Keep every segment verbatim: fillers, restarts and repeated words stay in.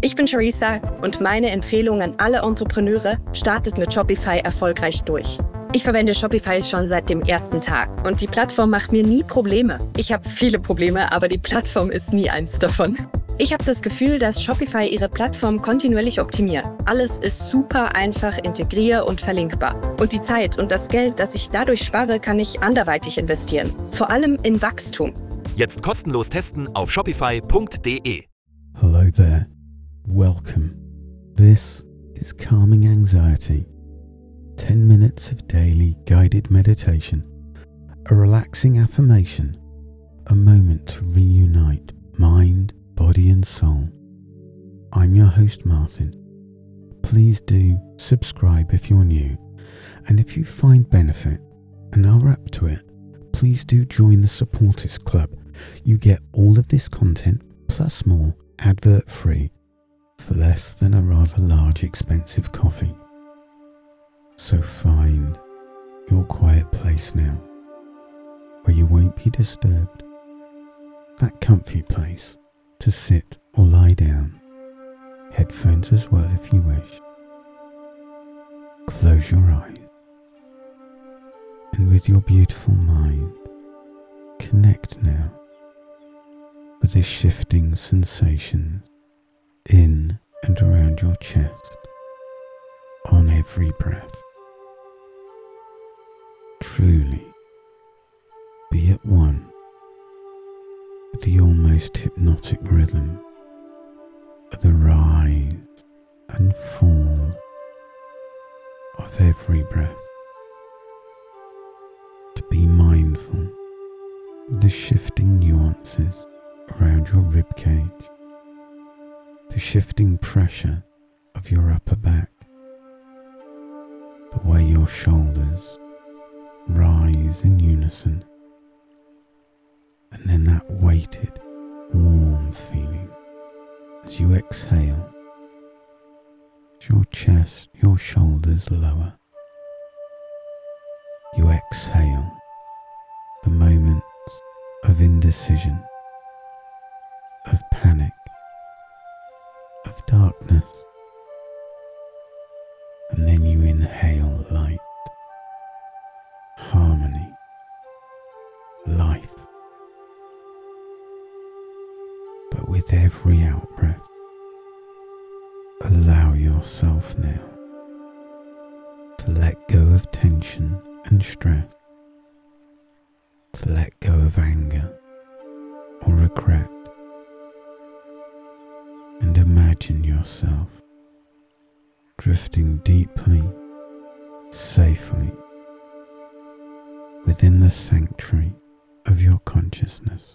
Ich bin Charissa und meine Empfehlung an alle Entrepreneure: startet mit Shopify erfolgreich durch. Ich verwende Shopify schon seit dem ersten Tag und die Plattform macht mir nie Probleme. Ich habe viele Probleme, aber die Plattform ist nie eins davon. Ich habe das Gefühl, dass Shopify ihre Plattform kontinuierlich optimiert. Alles ist super einfach integrier- und verlinkbar. Und die Zeit und das Geld, das ich dadurch spare, kann ich anderweitig investieren. Vor allem in Wachstum. Jetzt kostenlos testen auf shopify punkt de. Hello there. Welcome. This is Calming Anxiety. ten minutes of daily guided meditation. A relaxing affirmation. A moment to reunite mind, body and soul. I'm your host Martin. Please do subscribe if you're new, and if you find benefit and are up to it, please do join the Supporters Club. You get all of this content plus more advert free for less than a rather large expensive coffee. So find your quiet place now where you won't be disturbed, that comfy place to sit or lie down, headphones as well if you wish. Close your eyes and with your beautiful mind connect now with the shifting sensations in and around your chest on every breath. Truly be at one with the almost hypnotic rhythm of the rise and fall of every breath. To be mindful of the shifting nuances around your ribcage, the shifting pressure of your upper back, the way your shoulders rise in unison, and then that weighted, warm feeling as you exhale, as your chest, your shoulders lower. You exhale the moments of indecision, of panic, of darkness, and then you inhale light, harmony, life. But with every out-breath, allow yourself now to let go of tension and stress, to let go of anger or regret, and imagine yourself drifting deeply, safely within the sanctuary of your consciousness,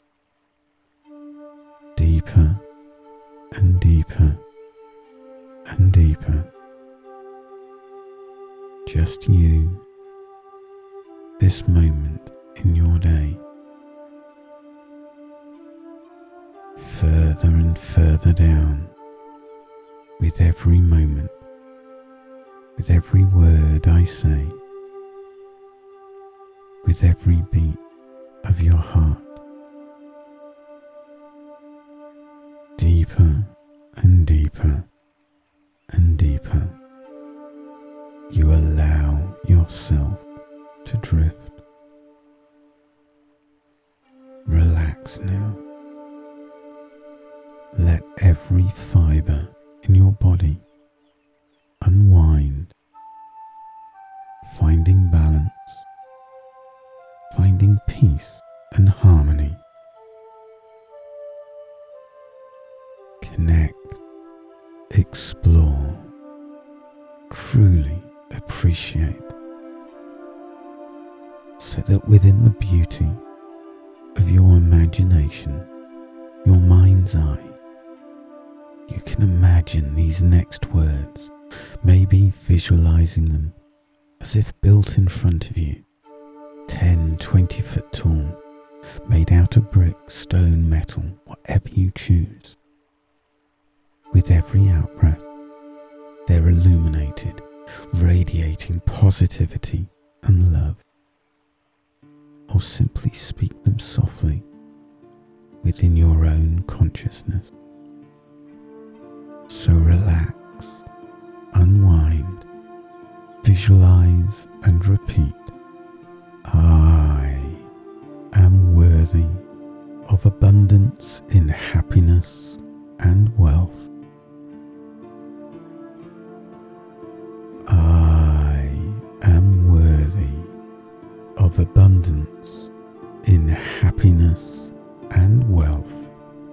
deeper and deeper and deeper. Just you, this moment in your day, further and further down with every moment, with every word I say, with every beat of your heart. Deeper and deeper and deeper, you allow yourself to drift. Relax now. Let every fibre in your body unwind, finding balance, finding peace and harmony. Connect, explore, truly appreciate, so that within the beauty of your imagination, your mind's eye, you can imagine these next words, maybe visualizing them as if built in front of you, ten, twenty foot tall, made out of brick, stone, metal, whatever you choose. With every out-breath, they're illuminated, radiating positivity and love. Or simply speak them softly within your own consciousness. So relax, unwind, visualize and repeat. I am worthy of abundance in happiness and wealth. I am worthy of abundance in happiness and wealth.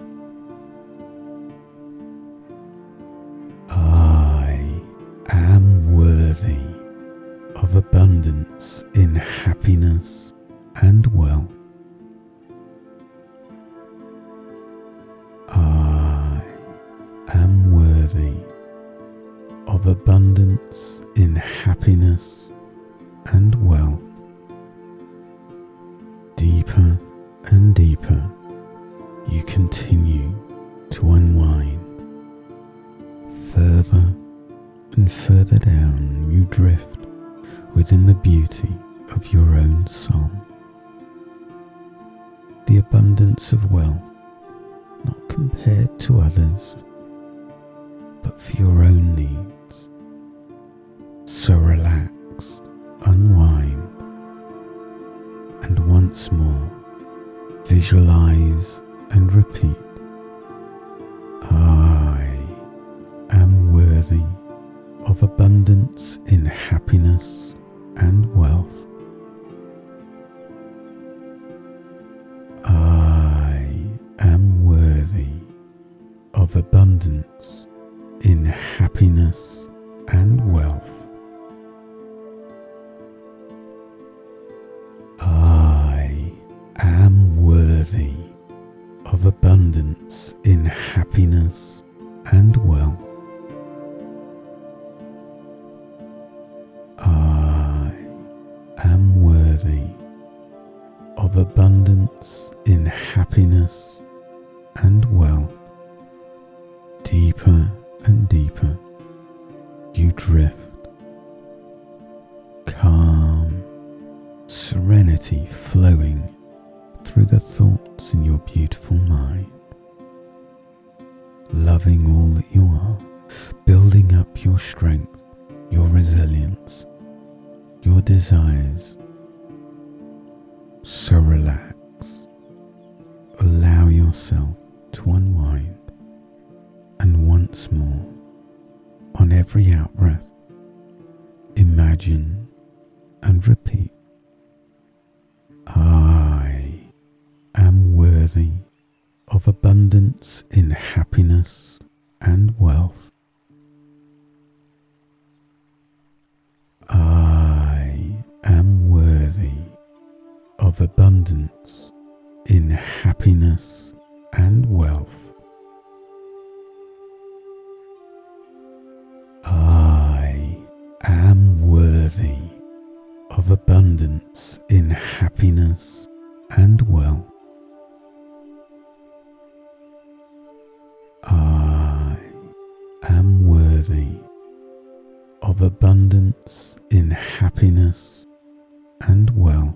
I am worthy of abundance in happiness and wealth. I am worthy of abundance in happiness and wealth. Deeper and deeper, you continue to unwind. Further and further down, you drift within the beauty of your own soul. The abundance of wealth, not compared to others, but for your own needs. So relax, unwind, and once more visualize and repeat. I am worthy of abundance in happiness and wealth. I am worthy of abundance in happiness and wealth. I am worthy of abundance in happiness and wealth. I am worthy of abundance in happiness and wealth. Deeper and deeper, you drift. Calm, serenity flowing through the thoughts in your beautiful mind. Loving all that you are, building up your strength, your resilience, your desires. So relax. Allow yourself to unwind, and once more, on every out-breath, imagine and repeat. I am worthy of abundance in happiness and wealth. I am worthy of abundance in happiness and wealth. I am worthy of abundance in happiness and wealth. I am worthy of abundance in happiness and wealth.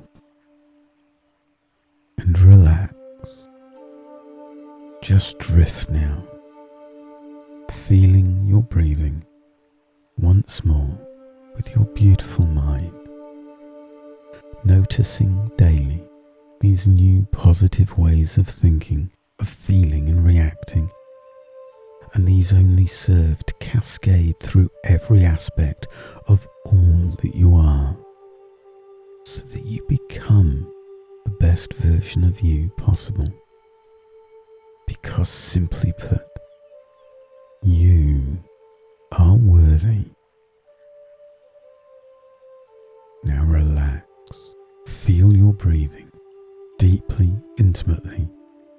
And relax. Just drift now, feeling your breathing once more with your beautiful mind. Noticing daily these new positive ways of thinking, of feeling and reacting. And these only serve to cascade through every aspect of all that you are, so that you become the best version of you possible. Because simply put, you are worthy. Now relax. Feel your breathing deeply, intimately.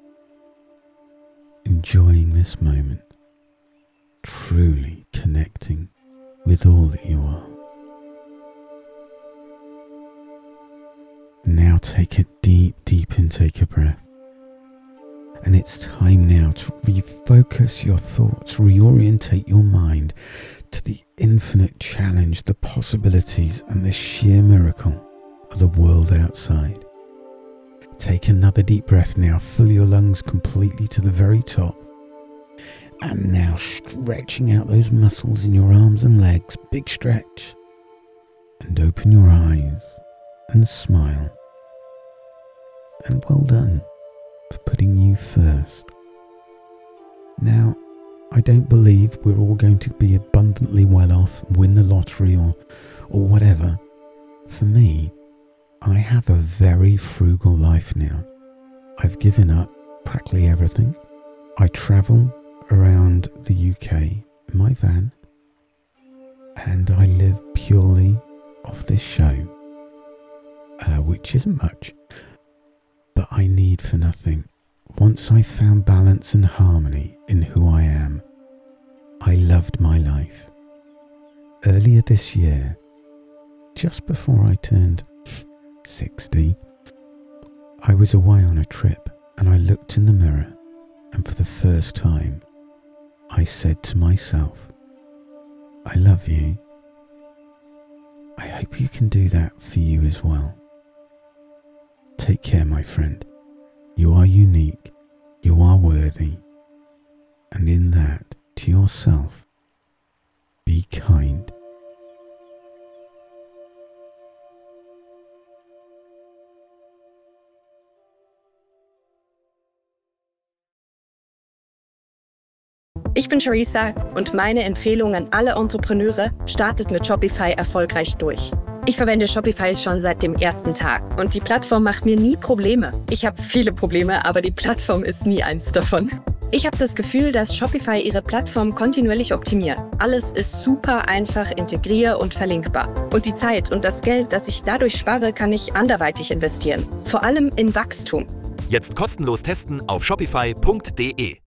Enjoying this moment. Truly connecting with all that you are. Now take a deep, deep intake of breath. And it's time now to refocus your thoughts, reorientate your mind to the infinite challenge, the possibilities, and the sheer miracle of the world outside. Take another deep breath now. Fill your lungs completely to the very top. And now stretching out those muscles in your arms and legs, big stretch. And open your eyes and smile. And well done for putting you first. Now, I don't believe we're all going to be abundantly well off, win the lottery or, or whatever. For me, I have a very frugal life now. I've given up practically everything. I travel around the U K in my van, and I live purely off this show, uh, which isn't much, but I need for nothing. Once I found balance and harmony in who I am, I loved my life. Earlier this year, just before I turned sixty, I was away on a trip and I looked in the mirror, and for the first time, I said to myself, I love you. I hope you can do that for you as well. Take care, my friend. You are unique. You are worthy. And in that, to yourself, be kind. Ich bin Charissa und meine Empfehlung an alle Entrepreneure: startet mit Shopify erfolgreich durch. Ich verwende Shopify schon seit dem ersten Tag und die Plattform macht mir nie Probleme. Ich habe viele Probleme, aber die Plattform ist nie eins davon. Ich habe das Gefühl, dass Shopify ihre Plattform kontinuierlich optimiert. Alles ist super einfach integrier- und verlinkbar. Und die Zeit und das Geld, das ich dadurch spare, kann ich anderweitig investieren. Vor allem in Wachstum. Jetzt kostenlos testen auf shopify punkt de.